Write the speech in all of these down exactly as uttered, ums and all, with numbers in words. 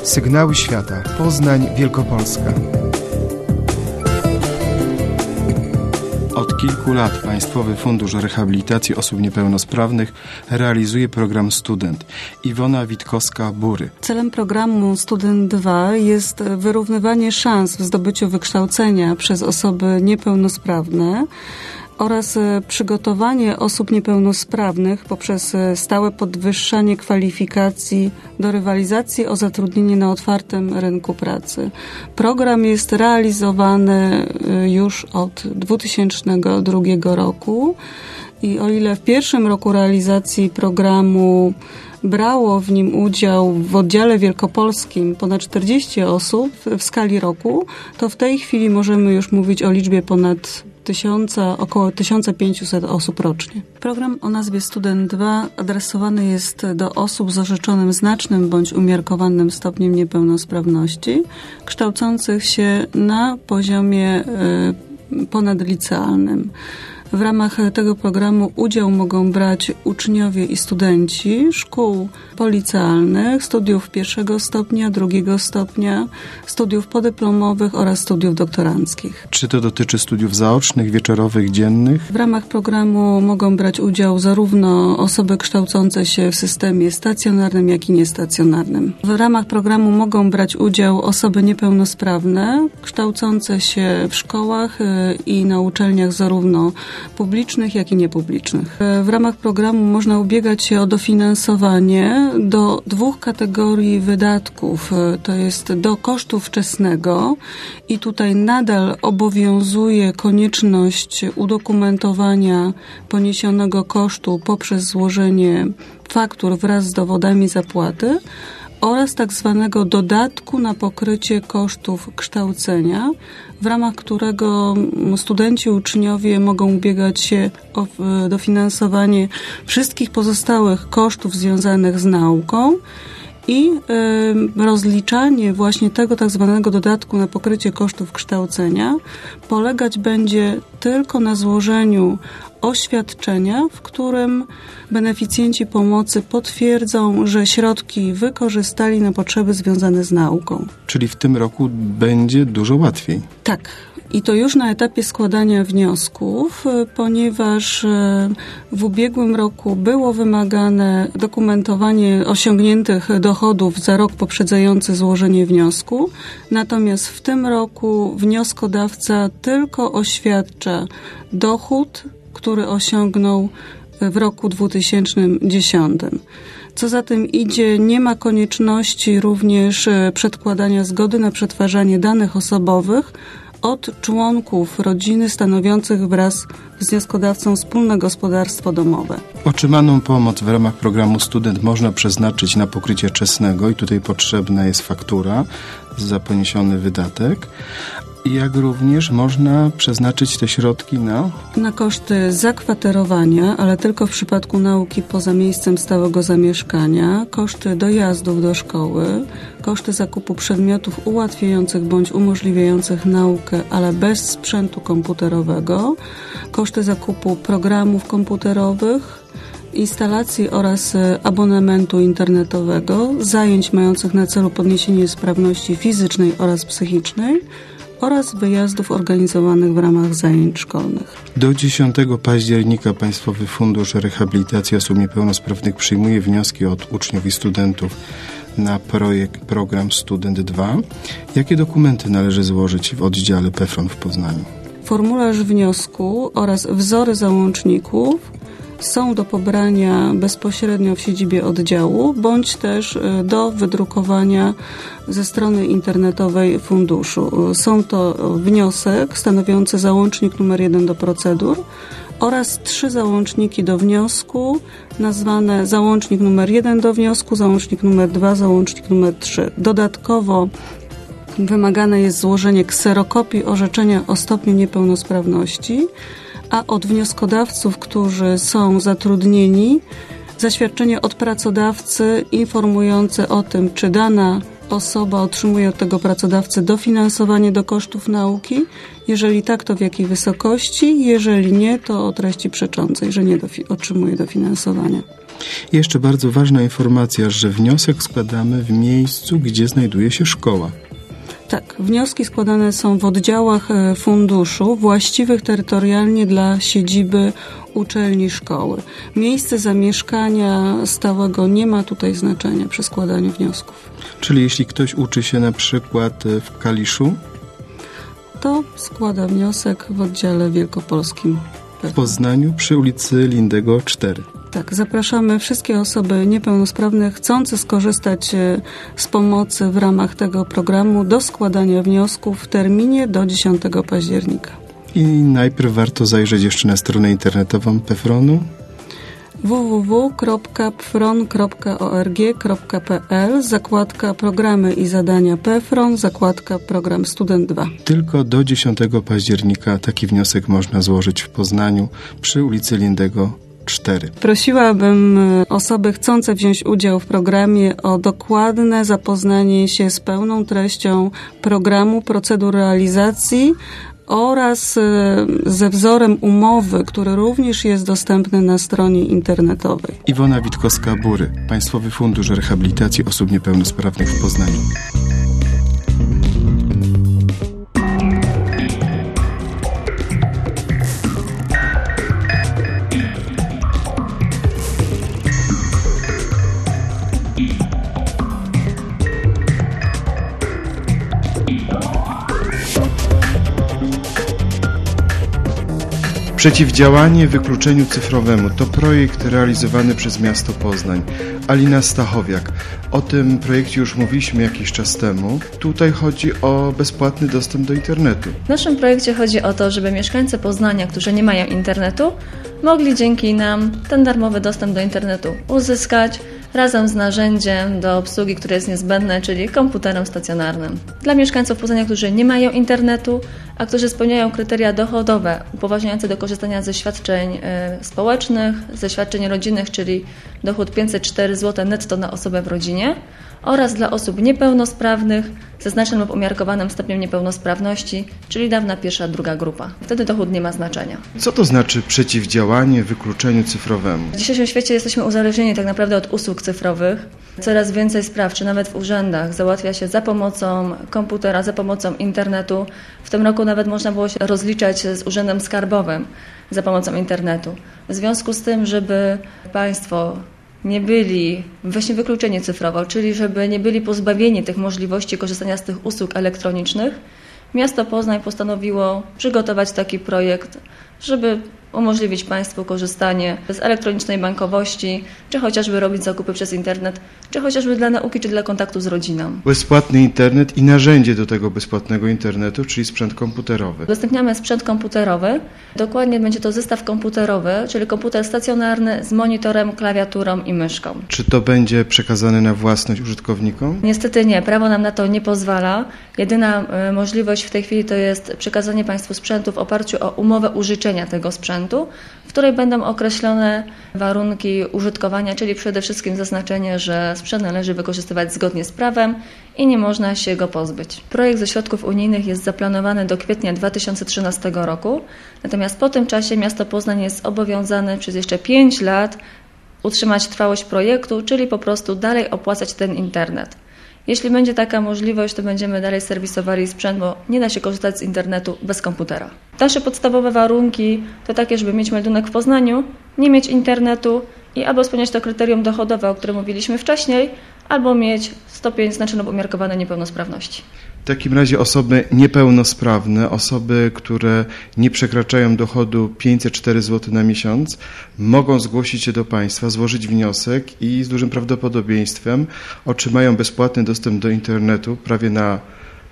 Sygnały Świata. Poznań, Wielkopolska. Od kilku lat Państwowy Fundusz Rehabilitacji Osób Niepełnosprawnych realizuje program Student. Iwona Witkowska-Bury. Celem programu Student dwa jest wyrównywanie szans w zdobyciu wykształcenia przez osoby niepełnosprawne oraz przygotowanie osób niepełnosprawnych poprzez stałe podwyższanie kwalifikacji do rywalizacji o zatrudnienie na otwartym rynku pracy. Program jest realizowany już od dwa tysiące drugiego roku i o ile w pierwszym roku realizacji programu brało w nim udział w oddziale wielkopolskim ponad czterdzieści osób w skali roku, to w tej chwili możemy już mówić o liczbie ponad tysiąca, około tysiąc pięćset osób rocznie. Program o nazwie Student dwa adresowany jest do osób z orzeczonym znacznym bądź umiarkowanym stopniem niepełnosprawności, kształcących się na poziomie y, ponadlicealnym. W ramach tego programu udział mogą brać uczniowie i studenci szkół policealnych, studiów pierwszego stopnia, drugiego stopnia, studiów podyplomowych oraz studiów doktoranckich. Czy to dotyczy studiów zaocznych, wieczorowych, dziennych? W ramach programu mogą brać udział zarówno osoby kształcące się w systemie stacjonarnym, jak i niestacjonarnym. W ramach programu mogą brać udział osoby niepełnosprawne, kształcące się w szkołach i na uczelniach zarówno publicznych, jak i niepublicznych. W ramach programu można ubiegać się o dofinansowanie do dwóch kategorii wydatków. To jest do kosztu wczesnego i tutaj nadal obowiązuje konieczność udokumentowania poniesionego kosztu poprzez złożenie faktur wraz z dowodami zapłaty oraz tak zwanego dodatku na pokrycie kosztów kształcenia, w ramach którego studenci, uczniowie mogą ubiegać się o dofinansowanie wszystkich pozostałych kosztów związanych z nauką i y, rozliczanie właśnie tego tak zwanego dodatku na pokrycie kosztów kształcenia polegać będzie tylko na złożeniu oświadczenia, w którym beneficjenci pomocy potwierdzą, że środki wykorzystali na potrzeby związane z nauką. Czyli w tym roku będzie dużo łatwiej. Tak. I to już na etapie składania wniosków, ponieważ w ubiegłym roku było wymagane dokumentowanie osiągniętych dochodów za rok poprzedzający złożenie wniosku. Natomiast w tym roku wnioskodawca tylko oświadcza dochód, który osiągnął w roku dwa tysiące dziesiątym. Co za tym idzie, nie ma konieczności również przedkładania zgody na przetwarzanie danych osobowych od członków rodziny stanowiących wraz z wnioskodawcą wspólne gospodarstwo domowe. Otrzymaną pomoc w ramach programu Student można przeznaczyć na pokrycie czesnego i tutaj potrzebna jest faktura za poniesiony wydatek. Jak również można przeznaczyć te środki na? Na koszty zakwaterowania, ale tylko w przypadku nauki poza miejscem stałego zamieszkania, koszty dojazdów do szkoły, koszty zakupu przedmiotów ułatwiających bądź umożliwiających naukę, ale bez sprzętu komputerowego, koszty zakupu programów komputerowych, instalacji oraz abonamentu internetowego, zajęć mających na celu podniesienie sprawności fizycznej oraz psychicznej, oraz wyjazdów organizowanych w ramach zajęć szkolnych. Do dziesiątego października Państwowy Fundusz Rehabilitacji Osób Niepełnosprawnych przyjmuje wnioski od uczniów i studentów na projekt program Student dwa. Jakie dokumenty należy złożyć w oddziale P F R O N w Poznaniu? Formularz wniosku oraz wzory załączników są do pobrania bezpośrednio w siedzibie oddziału, bądź też do wydrukowania ze strony internetowej funduszu. Są to wniosek stanowiący załącznik numer jeden do procedur oraz trzy załączniki do wniosku, nazwane załącznik numer jeden do wniosku, załącznik numer dwa, załącznik numer trzy. Dodatkowo wymagane jest złożenie kserokopii orzeczenia o stopniu niepełnosprawności, a od wnioskodawców, którzy są zatrudnieni, zaświadczenie od pracodawcy informujące o tym, czy dana osoba otrzymuje od tego pracodawcy dofinansowanie do kosztów nauki. Jeżeli tak, to w jakiej wysokości? Jeżeli nie, to o treści przeczącej, że nie dofi- otrzymuje dofinansowania. I jeszcze bardzo ważna informacja, że wniosek składamy w miejscu, gdzie znajduje się szkoła. Tak, wnioski składane są w oddziałach funduszu właściwych terytorialnie dla siedziby uczelni szkoły. Miejsce zamieszkania stałego nie ma tutaj znaczenia przy składaniu wniosków. Czyli jeśli ktoś uczy się na przykład w Kaliszu, to składa wniosek w oddziale wielkopolskim. W Poznaniu przy ulicy Lindego cztery. Tak, zapraszamy wszystkie osoby niepełnosprawne chcące skorzystać z pomocy w ramach tego programu do składania wniosków w terminie do dziesiątego października. I najpierw warto zajrzeć jeszcze na stronę internetową PEFRON-u w w w kropka pfron kropka org kropka p l, zakładka Programy i zadania PEFRON, zakładka Program Student dwa. Tylko do dziesiątego października taki wniosek można złożyć w Poznaniu przy ulicy Lindego cztery. Prosiłabym osoby chcące wziąć udział w programie o dokładne zapoznanie się z pełną treścią programu, procedur realizacji oraz ze wzorem umowy, który również jest dostępny na stronie internetowej. Iwona Witkowska-Bury, Państwowy Fundusz Rehabilitacji Osób Niepełnosprawnych w Poznaniu. Przeciwdziałanie wykluczeniu cyfrowemu to projekt realizowany przez miasto Poznań. Alina Stachowiak. O tym projekcie już mówiliśmy jakiś czas temu. Tutaj chodzi o bezpłatny dostęp do internetu. W naszym projekcie chodzi o to, żeby mieszkańcy Poznania, którzy nie mają internetu, mogli dzięki nam ten darmowy dostęp do internetu uzyskać razem z narzędziem do obsługi, które jest niezbędne, czyli komputerem stacjonarnym. Dla mieszkańców Poznania, którzy nie mają internetu, a którzy spełniają kryteria dochodowe upoważniające do korzystania ze świadczeń y, społecznych, ze świadczeń rodzinnych, czyli dochód pięćset cztery złote netto na osobę w rodzinie, oraz dla osób niepełnosprawnych ze znacznym lub umiarkowanym stopniem niepełnosprawności, czyli dawna pierwsza, druga grupa. Wtedy dochód nie ma znaczenia. Co to znaczy przeciwdziałanie wykluczeniu cyfrowemu? W dzisiejszym świecie jesteśmy uzależnieni tak naprawdę od usług cyfrowych. Coraz więcej spraw, czy nawet w urzędach, załatwia się za pomocą komputera, za pomocą internetu. W tym roku nawet można było się rozliczać z Urzędem Skarbowym za pomocą internetu. W związku z tym, żeby państwo nie byli właśnie wykluczeni cyfrowo, czyli żeby nie byli pozbawieni tych możliwości korzystania z tych usług elektronicznych, miasto Poznań postanowiło przygotować taki projekt, żeby umożliwić państwu korzystanie z elektronicznej bankowości, czy chociażby robić zakupy przez internet, czy chociażby dla nauki, czy dla kontaktu z rodziną. Bezpłatny internet i narzędzie do tego bezpłatnego internetu, czyli sprzęt komputerowy. Udostępniamy sprzęt komputerowy. Dokładnie będzie to zestaw komputerowy, czyli komputer stacjonarny z monitorem, klawiaturą i myszką. Czy to będzie przekazane na własność użytkownikom? Niestety nie, prawo nam na to nie pozwala. Jedyna y, możliwość w tej chwili to jest przekazanie państwu sprzętu w oparciu o umowę użyczenia tego sprzętu, w której będą określone warunki użytkowania, czyli przede wszystkim zaznaczenie, że sprzęt należy wykorzystywać zgodnie z prawem i nie można się go pozbyć. Projekt ze środków unijnych jest zaplanowany do kwietnia dwa tysiące trzynastego roku, natomiast po tym czasie miasto Poznań jest zobowiązane przez jeszcze pięć lat utrzymać trwałość projektu, czyli po prostu dalej opłacać ten internet. Jeśli będzie taka możliwość, to będziemy dalej serwisowali sprzęt, bo nie da się korzystać z internetu bez komputera. Nasze podstawowe warunki to takie, żeby mieć meldunek w Poznaniu, nie mieć internetu i albo spełniać to kryterium dochodowe, o którym mówiliśmy wcześniej, albo mieć stopień znaczny lub umiarkowanej niepełnosprawności. W takim razie osoby niepełnosprawne, osoby, które nie przekraczają dochodu pięćset cztery złote na miesiąc, mogą zgłosić się do państwa, złożyć wniosek i z dużym prawdopodobieństwem otrzymają bezpłatny dostęp do internetu prawie na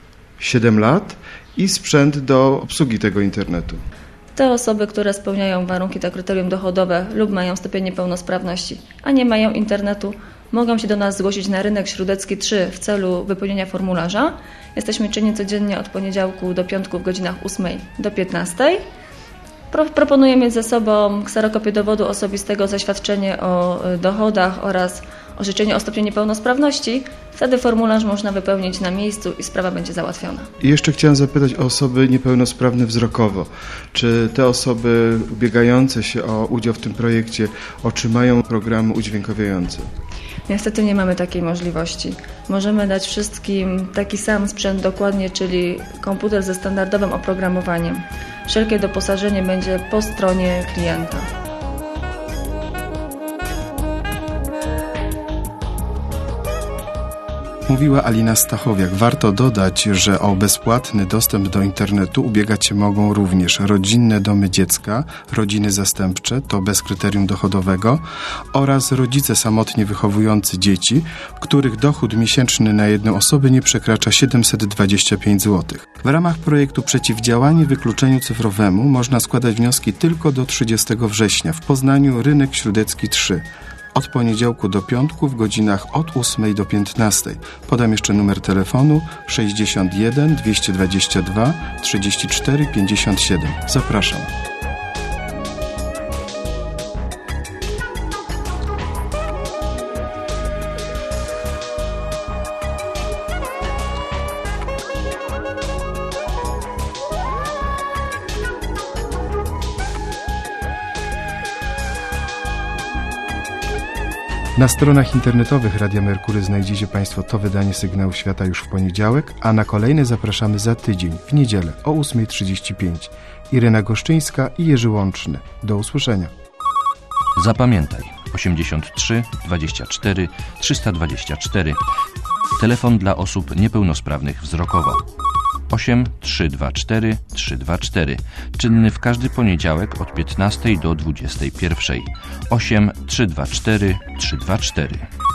siedem lat i sprzęt do obsługi tego internetu. Te osoby, które spełniają warunki, to kryterium dochodowe lub mają stopień niepełnosprawności, a nie mają internetu, mogą się do nas zgłosić na rynek Śródecki trzy w celu wypełnienia formularza. Jesteśmy czynni codziennie od poniedziałku do piątku w godzinach ósmej do piętnastej. Pro, proponuję mieć ze sobą kserokopię dowodu osobistego, zaświadczenie o dochodach oraz orzeczenie o stopniu niepełnosprawności, wtedy formularz można wypełnić na miejscu i sprawa będzie załatwiona. I jeszcze chciałem zapytać o osoby niepełnosprawne wzrokowo. Czy te osoby ubiegające się o udział w tym projekcie otrzymają programy udźwiękowiające? Niestety nie mamy takiej możliwości. Możemy dać wszystkim taki sam sprzęt dokładnie, czyli komputer ze standardowym oprogramowaniem. Wszelkie doposażenie będzie po stronie klienta. Mówiła Alina Stachowiak. Warto dodać, że o bezpłatny dostęp do internetu ubiegać się mogą również rodzinne domy dziecka, rodziny zastępcze, to bez kryterium dochodowego, oraz rodzice samotnie wychowujący dzieci, których dochód miesięczny na jedną osobę nie przekracza siedemset dwadzieścia pięć złotych. W ramach projektu Przeciwdziałanie wykluczeniu cyfrowemu można składać wnioski tylko do trzydziestego września w Poznaniu, Rynek Śródecki trzy. Od poniedziałku do piątku w godzinach od ósmej do piętnastej. Podam jeszcze numer telefonu sześćdziesiąt jeden dwieście dwadzieścia dwa trzydzieści cztery pięćdziesiąt siedem. Zapraszam. Na stronach internetowych Radia Merkury znajdziecie Państwo to wydanie Sygnału Świata już w poniedziałek, a na kolejne zapraszamy za tydzień, w niedzielę o ósma trzydzieści pięć. Irena Goszczyńska i Jerzy Łączny. Do usłyszenia. Zapamiętaj osiemdziesiąt trzy dwadzieścia cztery trzysta dwadzieścia cztery. Telefon dla osób niepełnosprawnych wzrokowo. osiem trzy dwa cztery trzy dwa cztery. Czynny w każdy poniedziałek od piętnastej do dwudziestej pierwszej. osiem trzy dwa cztery trzy dwa cztery.